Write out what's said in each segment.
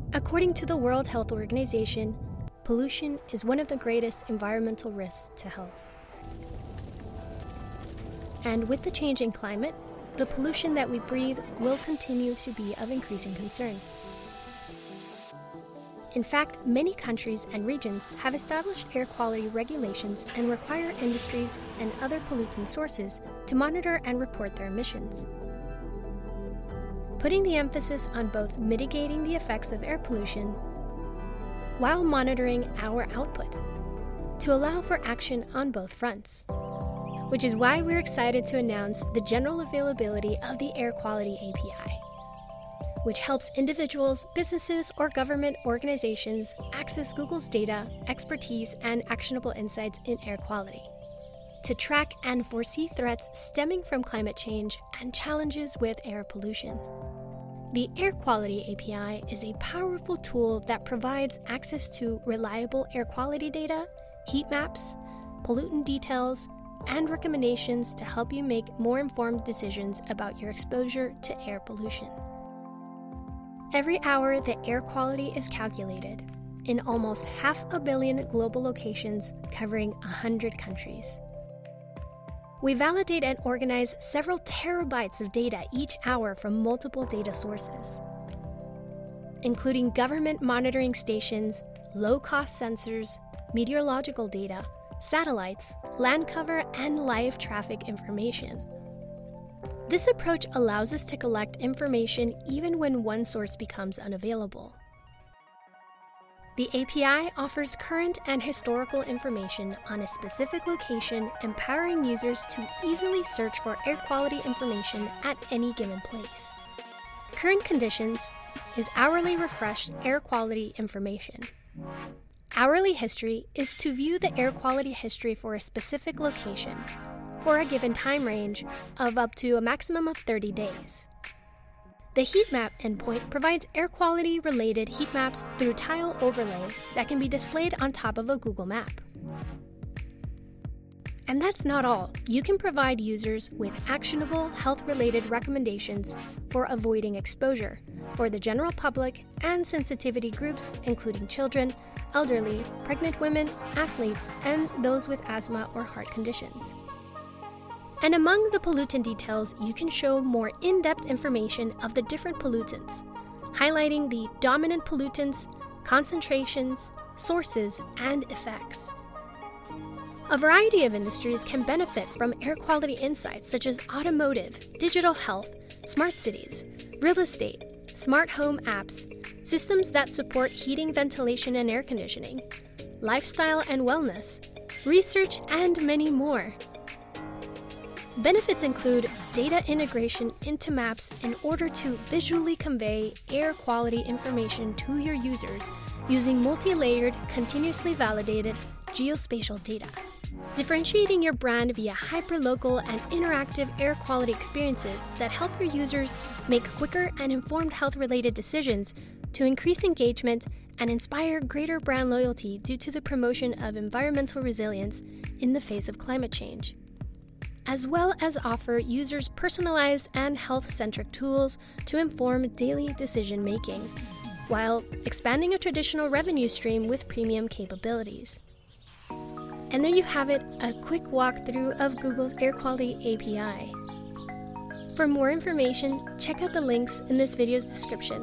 According to the World Health Organization, pollution is one of the greatest environmental risks to health. And with the change in climate, the pollution that we breathe will continue to be of increasing concern. In fact, many countries and regions have established air quality regulations and require industries and other pollutant sources to monitor and report their emissions, putting the emphasis on both mitigating the effects of air pollution while monitoring our output to allow for action on both fronts. Which is why we're excited to announce the general availability of the Air Quality API, which helps individuals, businesses, or government organizations access Google's data, expertise, and actionable insights in air quality to track and foresee threats stemming from climate change and challenges with air pollution. The Air Quality API is a powerful tool that provides access to reliable air quality data, heat maps, pollutant details, and recommendations to help you make more informed decisions about your exposure to air pollution. Every hour, the air quality is calculated in almost 500 million global locations covering 100 countries. We validate and organize several terabytes of data each hour from multiple data sources, including government monitoring stations, low-cost sensors, meteorological data, satellites, land cover, and live traffic information. This approach allows us to collect information even when one source becomes unavailable. The API offers current and historical information on a specific location, empowering users to easily search for air quality information at any given place. Current conditions is hourly refreshed air quality information. Hourly history is to view the air quality history for a specific location for a given time range of up to a maximum of 30 days. The heat map endpoint provides air quality related heat maps through tile overlay that can be displayed on top of a Google map. And that's not all. You can provide users with actionable health-related recommendations for avoiding exposure for the general public and sensitivity groups, including children, elderly, pregnant women, athletes, and those with asthma or heart conditions. And among the pollutant details, you can show more in-depth information of the different pollutants, highlighting the dominant pollutants, concentrations, sources, and effects. A variety of industries can benefit from air quality insights such as automotive, digital health, smart cities, real estate, smart home apps, systems that support heating, ventilation, and air conditioning, lifestyle and wellness, research, and many more. Benefits include data integration into maps in order to visually convey air quality information to your users using multi-layered, continuously validated geospatial data. Differentiating your brand via hyperlocal and interactive air quality experiences that help your users make quicker and informed health-related decisions to increase engagement and inspire greater brand loyalty due to the promotion of environmental resilience in the face of climate change, as well as offer users personalized and health-centric tools to inform daily decision-making, while expanding a traditional revenue stream with premium capabilities. And there you have it, a quick walkthrough of Google's Air Quality API. For more information, check out the links in this video's description.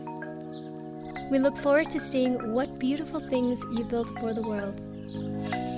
We look forward to seeing what beautiful things you build for the world.